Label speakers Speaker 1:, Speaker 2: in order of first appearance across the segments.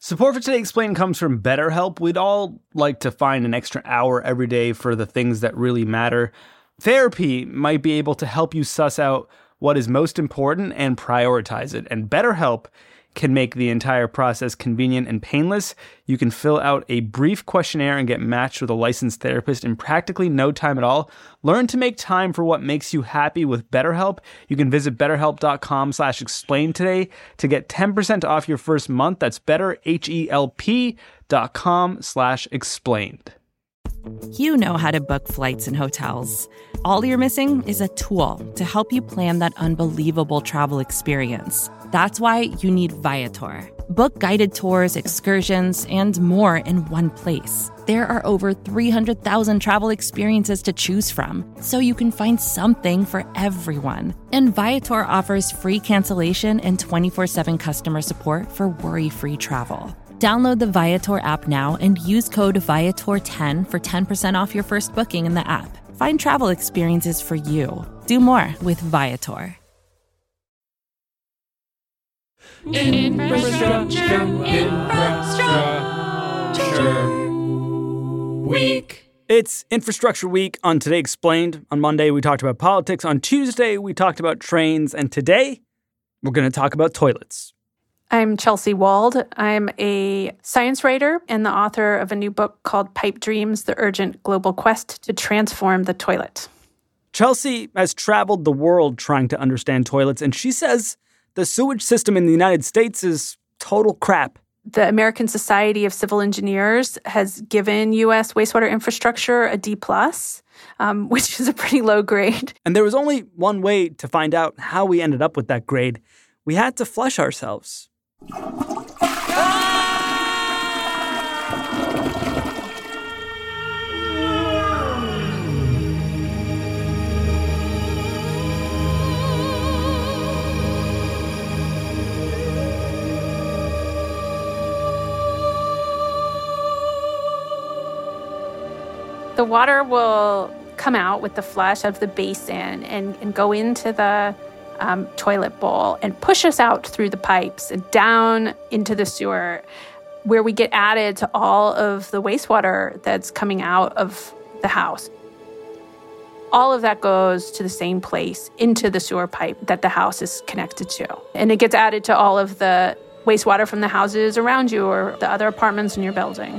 Speaker 1: Support for Today Explained comes from BetterHelp. We'd all like to find an extra hour every day for the things that really matter. Therapy might be able to help you suss out what is most important and prioritize it. And BetterHelp can make the entire process convenient and painless. You can fill out a brief questionnaire and get matched with a licensed therapist in practically no time at all. Learn to make time for what makes you happy with BetterHelp. You can visit betterhelp.com /explain today to get 10% off your first month. That's betterhelp.com /explained.
Speaker 2: You know how to book flights and hotels. All you're missing is a tool to help you plan that unbelievable travel experience. That's why you need Viator. Book guided tours, excursions, and more in one place. There are over 300,000 travel experiences to choose from, so you can find something for everyone. And Viator offers free cancellation and 24/7 customer support for worry-free travel. Download the Viator app now and use code Viator10 for 10% off your first booking in the app. Find travel experiences for you. Do more with Viator.
Speaker 3: Infrastructure Week.
Speaker 1: It's Infrastructure Week on Today Explained. On Monday, we talked about politics. On Tuesday, we talked about trains. And today, we're going to talk about toilets.
Speaker 4: I'm Chelsea Wald. I'm a science writer and the author of a new book called Pipe Dreams, The Urgent Global Quest to Transform the Toilet.
Speaker 1: Chelsea has traveled the world trying to understand toilets, and she says the sewage system in the United States is total crap.
Speaker 4: The American Society of Civil Engineers has given U.S. wastewater infrastructure a D+, which is a pretty low grade.
Speaker 1: And there was only one way to find out how we ended up with that grade. We had to flush ourselves.
Speaker 4: The water will come out with the flush of the basin and go into the toilet bowl and push us out through the pipes and down into the sewer, where we get added to all of the wastewater that's coming out of the house. All of that goes to the same place, into the sewer pipe that the house is connected to. And it gets added to all of the wastewater from the houses around you or the other apartments in your building.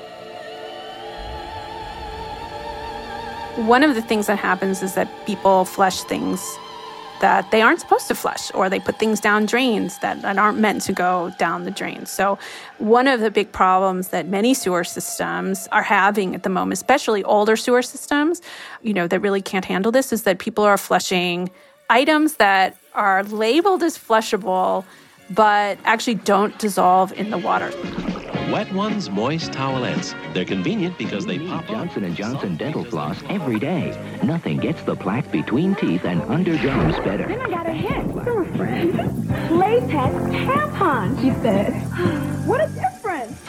Speaker 4: One of the things that happens is that people flush things that they aren't supposed to flush, or they put things down drains that aren't meant to go down the drains. So one of the big problems that many sewer systems are having at the moment, especially older sewer systems, that really can't handle this, is that people are flushing items that are labeled as flushable, but actually don't dissolve in the water.
Speaker 5: Wet Ones Moist Towelettes. They're convenient because they pop
Speaker 6: Johnson & Johnson dental floss every day. Nothing gets the plaque between teeth and under gums better.
Speaker 7: Then I got a hint, girlfriend. Latex tampons, she said. What a difference.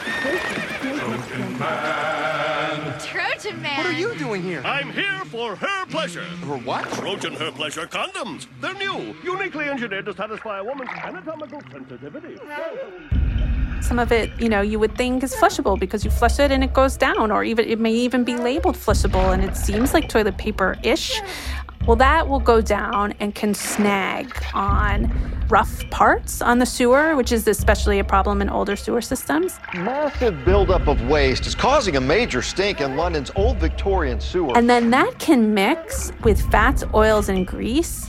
Speaker 8: Trojan Man.
Speaker 9: What are you doing here?
Speaker 10: I'm here for Her Pleasure.
Speaker 9: For what?
Speaker 10: Trojan Her Pleasure condoms. They're new, uniquely engineered to satisfy a woman's anatomical sensitivity.
Speaker 4: Some of it, you would think is flushable because you flush it and it goes down, or even it may even be labeled flushable and it seems like toilet paper-ish. Well, that will go down and can snag on rough parts on the sewer, which is especially a problem in older sewer systems.
Speaker 11: Massive buildup of waste is causing a major stink in London's Old Victorian sewer.
Speaker 4: And then that can mix with fats, oils, and grease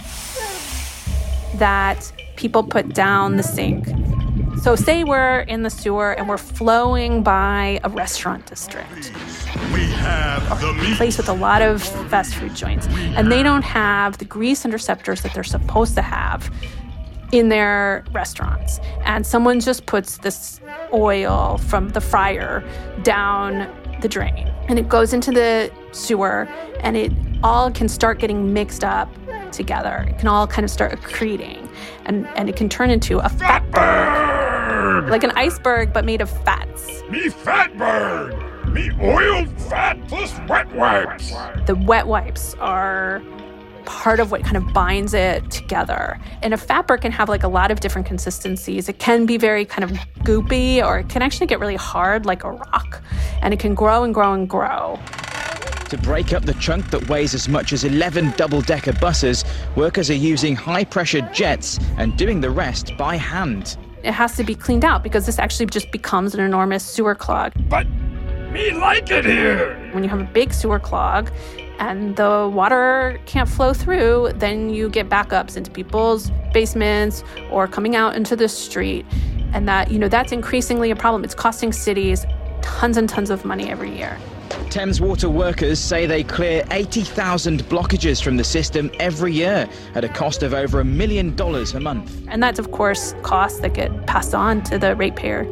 Speaker 4: that people put down the sink. So say we're in the sewer and we're flowing by a restaurant district.
Speaker 10: We have the meat.
Speaker 4: A place with a lot of fast food joints. And they don't have the grease interceptors that they're supposed to have in their restaurants. And someone just puts this oil from the fryer down the drain. And it goes into the sewer and it all can start getting mixed up together. It can all kind of start accreting. And it can turn into a fatberg. Like an iceberg, but made of fats.
Speaker 10: Me fatberg! Me oiled fat plus wet wipes!
Speaker 4: The wet wipes are part of what kind of binds it together. And a fatberg can have like a lot of different consistencies. It can be very kind of goopy, or it can actually get really hard like a rock. And it can grow and grow and grow.
Speaker 3: To break up the chunk that weighs as much as 11 double-decker buses, workers are using high-pressure jets and doing the rest by hand.
Speaker 4: It has to be cleaned out because this actually just becomes an enormous sewer clog.
Speaker 9: But me like it here!
Speaker 4: When you have a big sewer clog and the water can't flow through, then you get backups into people's basements or coming out into the street. And that's increasingly a problem. It's costing cities tons and tons of money every year.
Speaker 3: Thames Water workers say they clear 80,000 blockages from the system every year at a cost of over $1 million a month.
Speaker 4: And that's, of course, costs that get passed on to the ratepayer.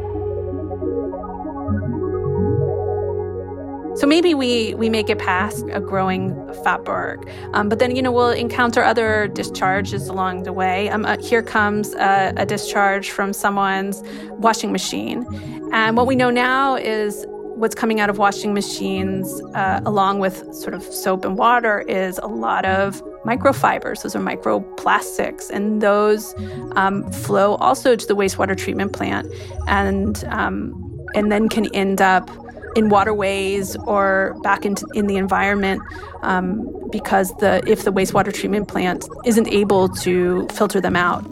Speaker 4: So maybe we make it past a growing fatberg, but then, we'll encounter other discharges along the way. Here comes a discharge from someone's washing machine. And what we know now is what's coming out of washing machines, along with sort of soap and water, is a lot of microfibers. Those are microplastics, and those flow also to the wastewater treatment plant, and then can end up in waterways or back in the environment, because if the wastewater treatment plant isn't able to filter them out.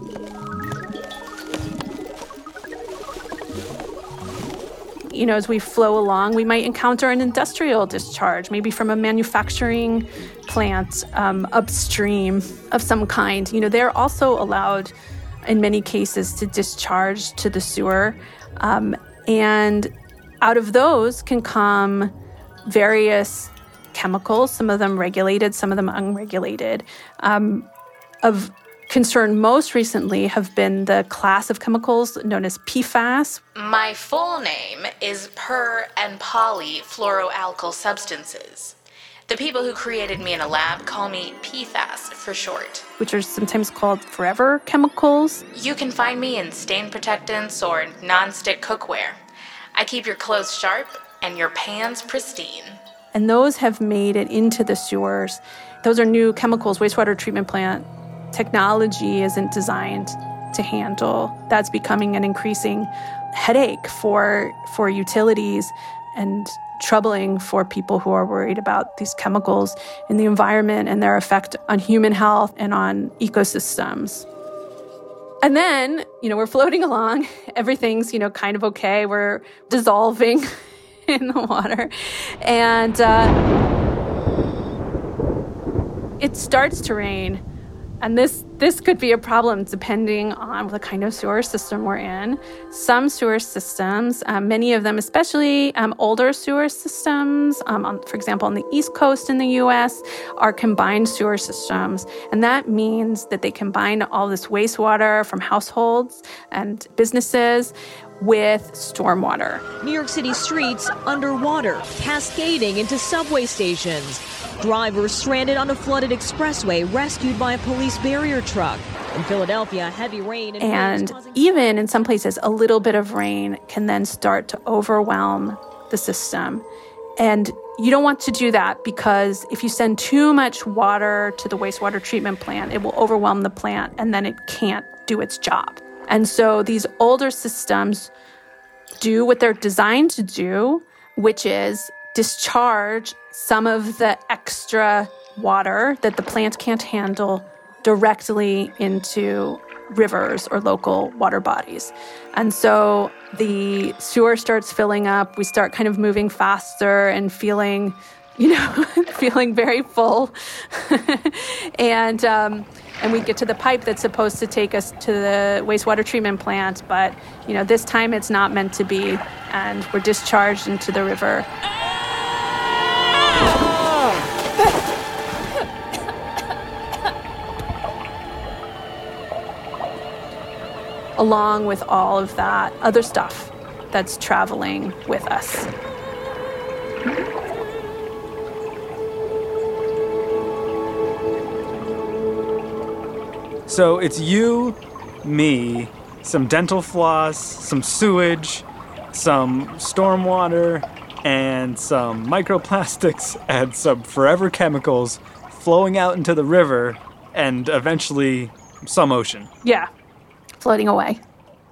Speaker 4: As we flow along, we might encounter an industrial discharge, maybe from a manufacturing plant upstream of some kind. They're also allowed, in many cases, to discharge to the sewer. And out of those can come various chemicals, some of them regulated, some of them unregulated. Of concern most recently have been the class of chemicals known as PFAS.
Speaker 12: My full name is per- and polyfluoroalkyl substances. The people who created me in a lab call me PFAS for short.
Speaker 4: Which are sometimes called forever chemicals.
Speaker 12: You can find me in stain protectants or non-stick cookware. I keep your clothes sharp and your pans pristine.
Speaker 4: And those have made it into the sewers. Those are new chemicals wastewater treatment plant technology isn't designed to handle. That's becoming an increasing headache for utilities and troubling for people who are worried about these chemicals in the environment and their effect on human health and on ecosystems. And then, we're floating along. Everything's, kind of okay. We're dissolving in the water. And it starts to rain. And this could be a problem depending on the kind of sewer system we're in. Some sewer systems, many of them, especially older sewer systems, for example, on the East Coast in the U.S., are combined sewer systems. And that means that they combine all this wastewater from households and businesses with stormwater.
Speaker 13: New York City streets underwater, cascading into subway stations. Drivers stranded on a flooded expressway, rescued by a police barrier truck. In Philadelphia, heavy rain
Speaker 4: and even in some places, a little bit of rain can then start to overwhelm the system. And you don't want to do that, because if you send too much water to the wastewater treatment plant, it will overwhelm the plant and then it can't do its job. And so these older systems do what they're designed to do, which is discharge some of the extra water that the plant can't handle directly into rivers or local water bodies. And so the sewer starts filling up. We start kind of moving faster and feeling very full. And we get to the pipe that's supposed to take us to the wastewater treatment plant. But, this time it's not meant to be. And we're discharged into the river. Along with all of that other stuff that's traveling with us.
Speaker 1: So it's you, me, some dental floss, some sewage, some stormwater, and some microplastics, and some forever chemicals flowing out into the river and eventually some ocean.
Speaker 4: Yeah, floating away.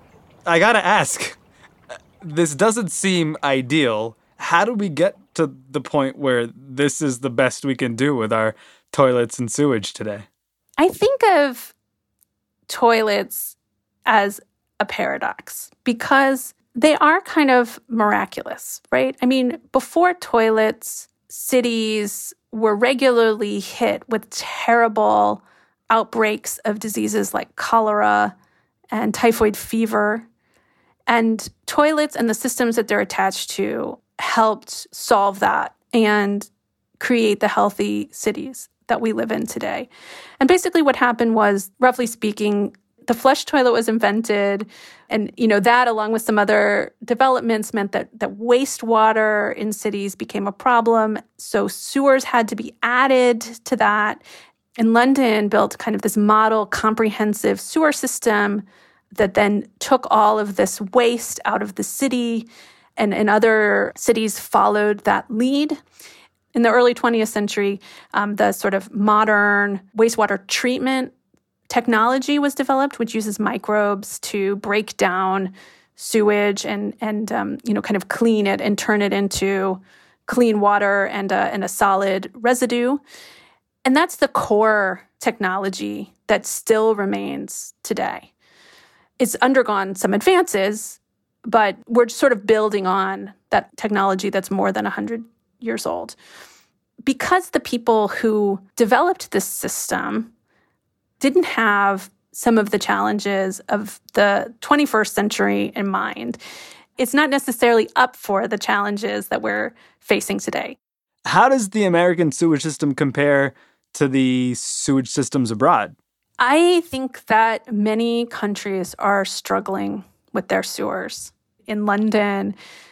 Speaker 1: I gotta ask, this doesn't seem ideal. How do we get to the point where this is the best we can do with our toilets and sewage today?
Speaker 4: I think of toilets as a paradox because they are kind of miraculous, right? I mean, before toilets, cities were regularly hit with terrible outbreaks of diseases like cholera and typhoid fever. And toilets and the systems that they're attached to helped solve that and create the healthy cities that we live in today. And basically what happened was, roughly speaking, the flush toilet was invented, and that, along with some other developments, meant that wastewater in cities became a problem. So sewers had to be added to that. And London built kind of this model comprehensive sewer system that then took all of this waste out of the city, and other cities followed that lead. In the early 20th century, the sort of modern wastewater treatment technology was developed, which uses microbes to break down sewage and kind of clean it and turn it into clean water and a solid residue. And that's the core technology that still remains today. It's undergone some advances, but we're sort of building on that technology that's more than 100 years old. Because the people who developed this system didn't have some of the challenges of the 21st century in mind, it's not necessarily up for the challenges that we're facing today.
Speaker 1: How does the American sewage system compare to the sewage systems abroad?
Speaker 4: I think that many countries are struggling with their sewers. In London,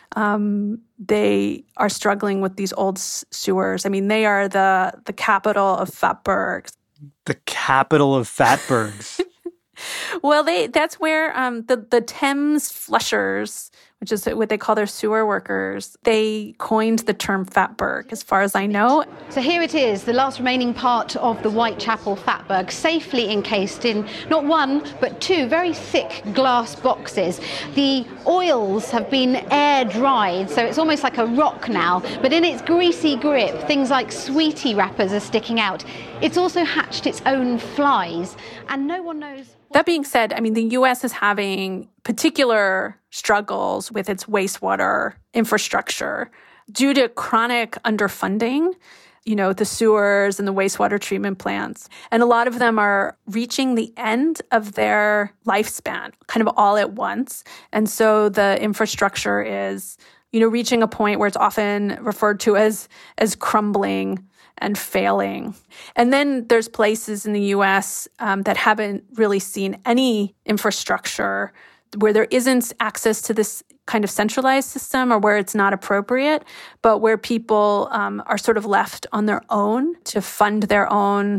Speaker 4: they are struggling with these old sewers. I mean, they are the capital of fatbergs.
Speaker 1: The capital of fatbergs.
Speaker 4: Well, that's where the Thames flushers, which is what they call their sewer workers, they coined the term fatberg, as far as I know.
Speaker 14: So here it is, the last remaining part of the Whitechapel fatberg, safely encased in not one, but two very thick glass boxes. The oils have been air dried, so it's almost like a rock now, but in its greasy grip, things like sweetie wrappers are sticking out. It's also hatched its own flies, and no one knows.
Speaker 4: That being said, I mean, the U.S. is having particular struggles with its wastewater infrastructure due to chronic underfunding, the sewers and the wastewater treatment plants. And a lot of them are reaching the end of their lifespan, kind of all at once. And so the infrastructure is, reaching a point where it's often referred to as crumbling and failing. And then there's places in the U.S. That haven't really seen any infrastructure, where there isn't access to this kind of centralized system, or where it's not appropriate, but where people are sort of left on their own to fund their own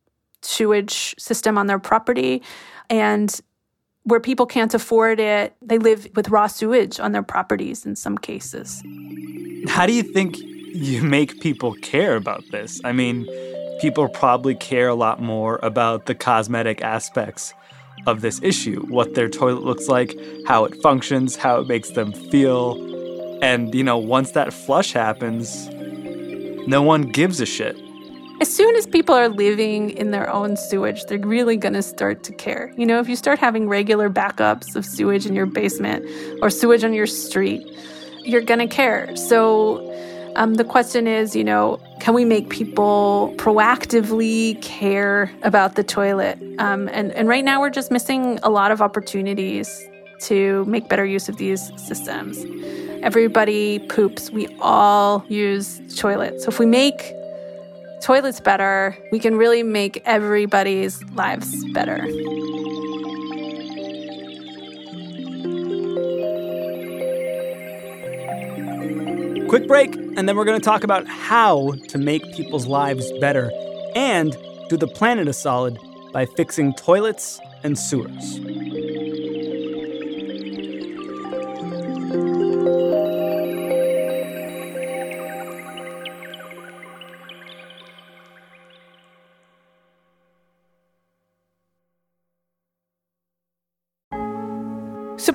Speaker 4: sewage system on their property. And where people can't afford it, they live with raw sewage on their properties in some cases.
Speaker 1: How do you think you make people care about this? I mean, people probably care a lot more about the cosmetic aspects of this issue, what their toilet looks like, how it functions, how it makes them feel. And, once that flush happens, no one gives a shit.
Speaker 4: As soon as people are living in their own sewage, they're really going to start to care. If you start having regular backups of sewage in your basement or sewage on your street, you're going to care. So the question is, can we make people proactively care about the toilet? And right now we're just missing a lot of opportunities to make better use of these systems. Everybody poops. We all use toilets. So if we make toilets better, we can really make everybody's lives better.
Speaker 1: Quick break, and then we're going to talk about how to make people's lives better and do the planet a solid by fixing toilets and sewers.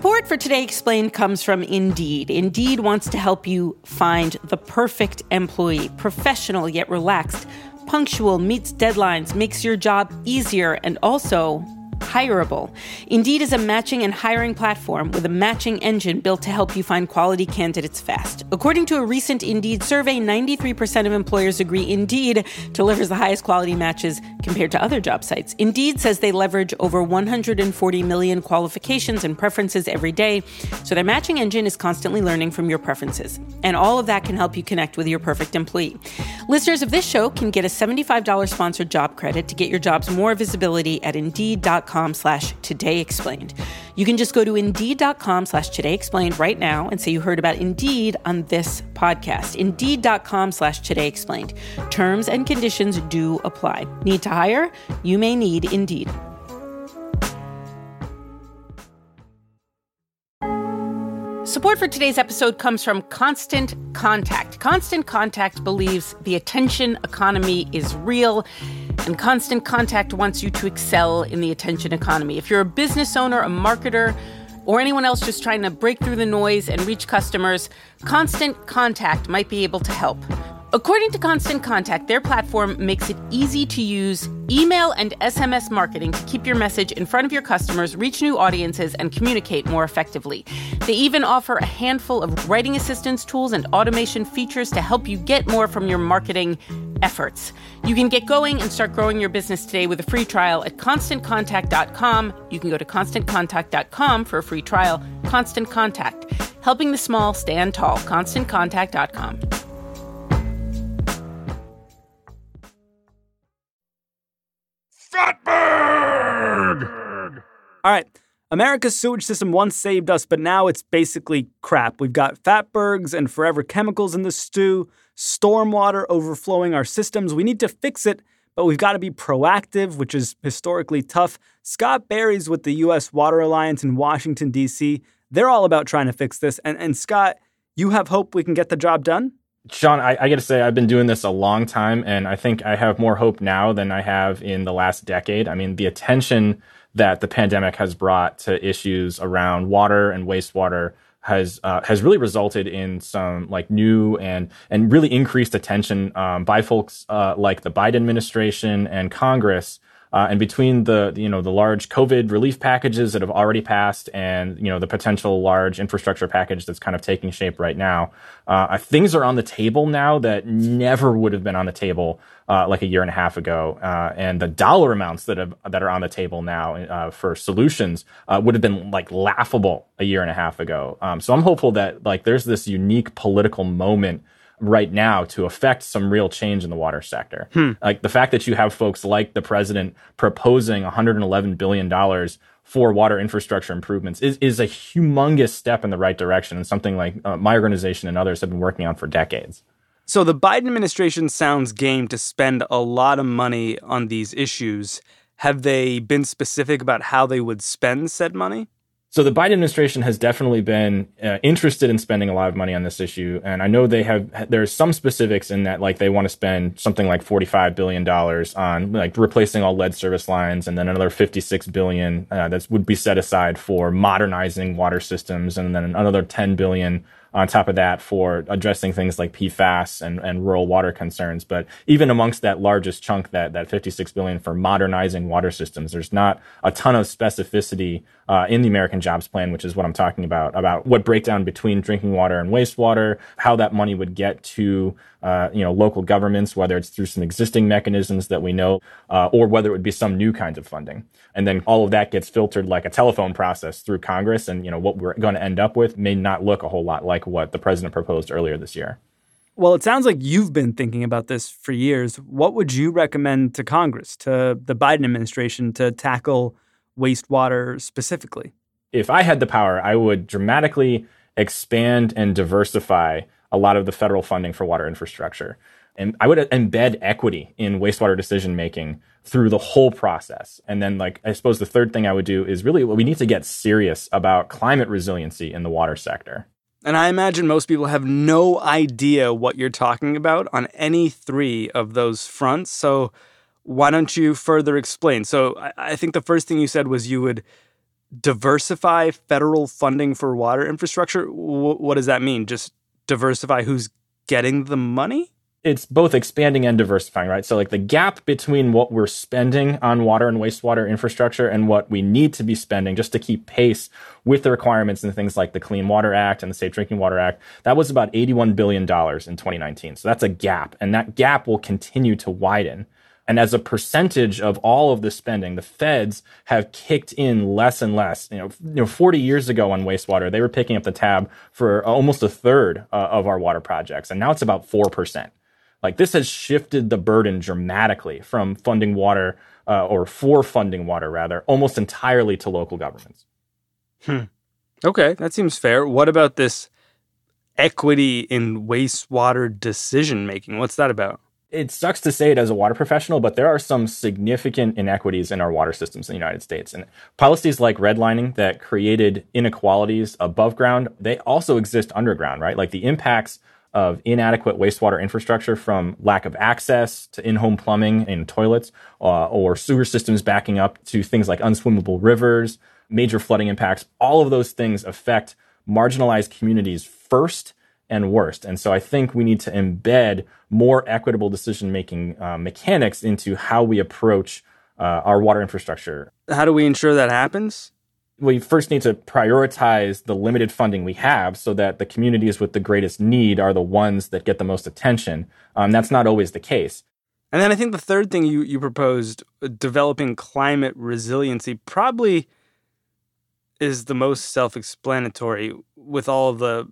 Speaker 15: Support for Today Explained comes from Indeed. Indeed wants to help you find the perfect employee, professional yet relaxed, punctual, meets deadlines, makes your job easier, and also hireable. Indeed is a matching and hiring platform with a matching engine built to help you find quality candidates fast. According to a recent Indeed survey, 93% of employers agree Indeed delivers the highest quality matches compared to other job sites. Indeed says they leverage over 140 million qualifications and preferences every day, so their matching engine is constantly learning from your preferences. And all of that can help you connect with your perfect employee. Listeners of this show can get a $75 sponsored job credit to get your jobs more visibility at Indeed.com/todayexplained. You can just go to Indeed.com/todayexplained right now and say you heard about Indeed on this podcast. Indeed.com/todayexplained. Terms and conditions do apply. Need to hire? You may need Indeed. Support for today's episode comes from Constant Contact. Constant Contact believes the attention economy is real, and Constant Contact wants you to excel in the attention economy. If you're a business owner, a marketer, or anyone else just trying to break through the noise and reach customers, Constant Contact might be able to help. According to Constant Contact, their platform makes it easy to use email and SMS marketing to keep your message in front of your customers, reach new audiences, and communicate more effectively. They even offer a handful of writing assistance tools and automation features to help you get more from your marketing efforts. You can get going and start growing your business today with a free trial at ConstantContact.com. You can go to ConstantContact.com for a free trial. Constant Contact, helping the small stand tall. ConstantContact.com.
Speaker 1: Fatberg! All right. America's sewage system once saved us, but now it's basically crap. We've got fatbergs and forever chemicals in the stew, stormwater overflowing our systems. We need to fix it, but we've got to be proactive, which is historically tough. Scott Berry's with the U.S. Water Alliance in Washington, D.C. They're all about trying to fix this. And Scott, you have hope we can get the job done?
Speaker 16: Sean, I got to say, I've been doing this a long time, and I think I have more hope now than I have in the last decade. I mean, the attention that the pandemic has brought to issues around water and wastewater has really resulted in some like new and really increased attention by folks like the Biden administration and Congress. And between the large COVID relief packages that have already passed and, the potential large infrastructure package that's kind of taking shape right now, things are on the table now that never would have been on the table like a year and a half ago. And the dollar amounts that are on the table now for solutions would have been like laughable a year and a half ago. So I'm hopeful that like there's this unique political moment right now to affect some real change in the water sector. Like the fact that you have folks like the president proposing $111 billion for water infrastructure improvements is a humongous step in the right direction, and something like my organization and others have been working on for decades.
Speaker 1: So the Biden administration sounds game to spend a lot of money on these issues. Have they been specific about how they would spend said money?
Speaker 16: So the Biden administration has definitely been interested in spending a lot of money on this issue. And I know there's some specifics in that, like they want to spend something like $45 billion on like replacing all lead service lines, and then another $56 billion that would be set aside for modernizing water systems, and then another $10 billion on top of that for addressing things like PFAS and rural water concerns. But even amongst that largest chunk, that $56 billion for modernizing water systems, there's not a ton of specificity in the American Jobs Plan, which is what I'm talking about what breakdown between drinking water and wastewater, how that money would get to local governments, whether it's through some existing mechanisms that we know, or whether it would be some new kinds of funding. And then all of that gets filtered like a telephone process through Congress. And, what we're going to end up with may not look a whole lot like what the president proposed earlier this year.
Speaker 1: Well, it sounds like you've been thinking about this for years. What would you recommend to Congress, to the Biden administration, to tackle wastewater specifically?
Speaker 16: If I had the power, I would dramatically expand and diversify a lot of the federal funding for water infrastructure. And I would embed equity in wastewater decision-making through the whole process. And then, I suppose the third thing I would do is really we need to get serious about climate resiliency in the water sector.
Speaker 1: And I imagine most people have no idea what you're talking about on any three of those fronts. So why don't you further explain? So I think the first thing you said was you would diversify federal funding for water infrastructure? What does that mean? Just diversify who's getting the money?
Speaker 16: It's both expanding and diversifying, right? So like the gap between what we're spending on water and wastewater infrastructure and what we need to be spending just to keep pace with the requirements and things like the Clean Water Act and the Safe Drinking Water Act, that was about $81 billion in 2019. So that's a gap, and that gap will continue to widen. And as a percentage of all of the spending, the feds have kicked in less and less. 40 years ago on wastewater, they were picking up the tab for almost a third of our water projects, and now it's about 4%. Like, this has shifted the burden dramatically from funding water, or for funding water, rather, almost entirely to local governments.
Speaker 1: Okay, that seems fair. What about this equity in wastewater decision-making? What's that about?
Speaker 16: It sucks to say it as a water professional, but there are some significant inequities in our water systems in the United States. And policies like redlining that created inequalities above ground, they also exist underground, right? Like the impacts of inadequate wastewater infrastructure, from lack of access to in-home plumbing and toilets, or sewer systems backing up to things like unswimmable rivers, major flooding impacts. All of those things affect marginalized communities first and worst. And so I think we need to embed more equitable decision-making mechanics into how we approach our water infrastructure.
Speaker 1: How do we ensure that happens?
Speaker 16: We first need to prioritize the limited funding we have so that the communities with the greatest need are the ones that get the most attention. That's not always the case.
Speaker 1: And then I think the third thing you proposed, developing climate resiliency, probably is the most self-explanatory. With all of the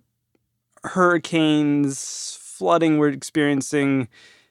Speaker 1: hurricanes, flooding we're experiencing,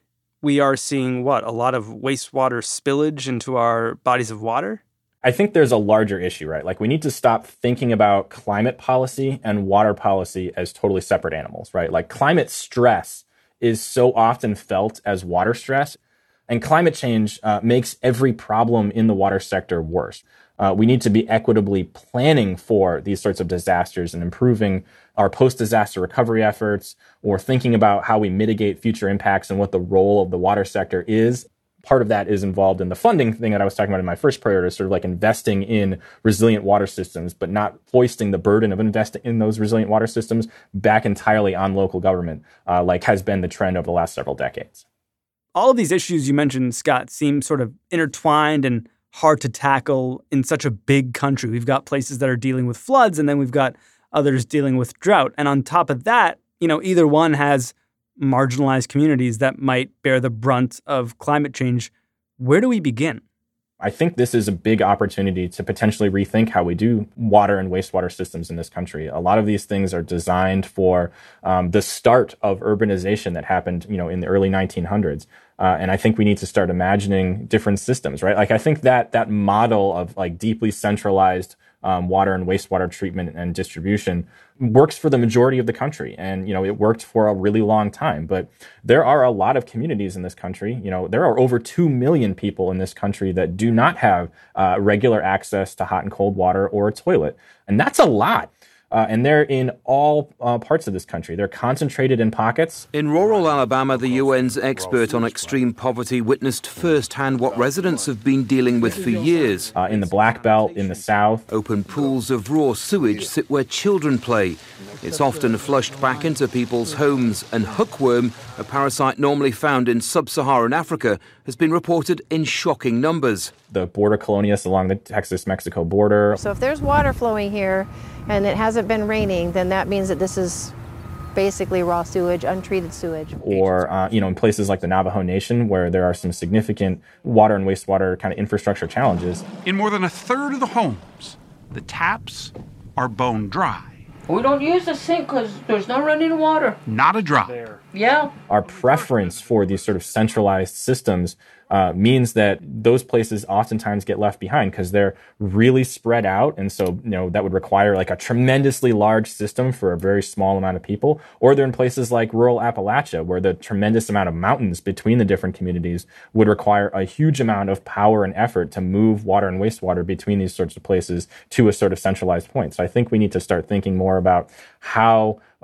Speaker 1: we are seeing a lot of wastewater spillage into our bodies of water?
Speaker 16: I think there's a larger issue, right? Like, we need to stop thinking about climate policy and water policy as totally separate animals, right? Like, climate stress is so often felt as water stress, and climate change makes every problem in the water sector worse. We need to be equitably planning for these sorts of disasters and improving our post-disaster recovery efforts, or thinking about how we mitigate future impacts and what the role of the water sector is. Part of that is involved in the funding thing that I was talking about in my first priority, sort of like investing in resilient water systems, but not foisting the burden of investing in those resilient water systems back entirely on local government, like has been the trend over the last several decades.
Speaker 1: All of these issues you mentioned, Scott, seem sort of intertwined and hard to tackle in such a big country. We've got places that are dealing with floods, and then we've got others dealing with drought. And on top of that, either one has marginalized communities that might bear the brunt of climate change. Where do we begin?
Speaker 16: I think this is a big opportunity to potentially rethink how we do water and wastewater systems in this country. A lot of these things are designed for the start of urbanization that happened, in the early 1900s. And I think we need to start imagining different systems, right? Like, I think that model of like deeply centralized water and wastewater treatment and distribution works for the majority of the country. And, it worked for a really long time. But there are a lot of communities in this country. There are over 2 million people in this country that do not have regular access to hot and cold water or a toilet. And that's a lot. And they're in all parts of this country. They're concentrated in pockets.
Speaker 17: In rural Alabama, the UN's expert on extreme poverty witnessed firsthand what residents have been dealing with for years.
Speaker 16: In the Black Belt, in the South.
Speaker 17: Open pools of raw sewage sit where children play. It's often flushed back into people's homes, and hookworm, a parasite normally found in sub-Saharan Africa, has been reported in shocking numbers.
Speaker 16: The border colonias along the Texas-Mexico border.
Speaker 18: So if there's water flowing here and it hasn't been raining, then that means that this is basically raw sewage, untreated sewage.
Speaker 16: Or, in places like the Navajo Nation, where there are some significant water and wastewater kind of infrastructure challenges.
Speaker 19: In more than a third of the homes, the taps are bone dry.
Speaker 20: We don't use the sink because there's no running water.
Speaker 19: Not a drop.
Speaker 20: Yeah.
Speaker 16: Our preference for these sort of centralized systems means that those places oftentimes get left behind because they're really spread out. And so, that would require like a tremendously large system for a very small amount of people. Or they're in places like rural Appalachia, where the tremendous amount of mountains between the different communities would require a huge amount of power and effort to move water and wastewater between these sorts of places to a sort of centralized point. So I think we need to start thinking more about how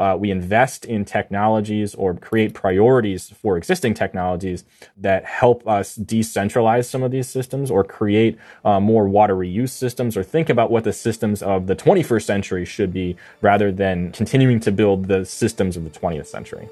Speaker 16: we invest in technologies or create priorities for existing technologies that help us decentralize some of these systems or create more water reuse systems, or think about what the systems of the 21st century should be rather than continuing to build the systems of the 20th century.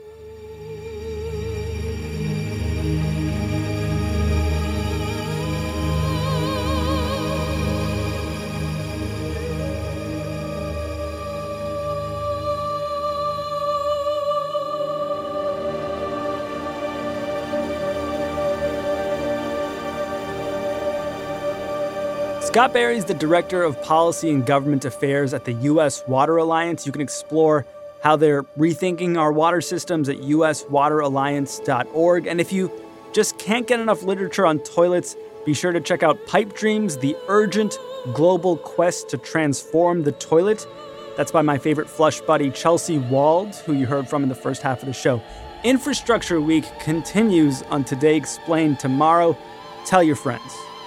Speaker 1: Scott Berry is the Director of Policy and Government Affairs at the U.S. Water Alliance. You can explore how they're rethinking our water systems at uswateralliance.org. And if you just can't get enough literature on toilets, be sure to check out Pipe Dreams, the urgent global quest to transform the toilet. That's by my favorite flush buddy, Chelsea Wald, who you heard from in the first half of the show. Infrastructure Week continues on Today Explained tomorrow. Tell your friends.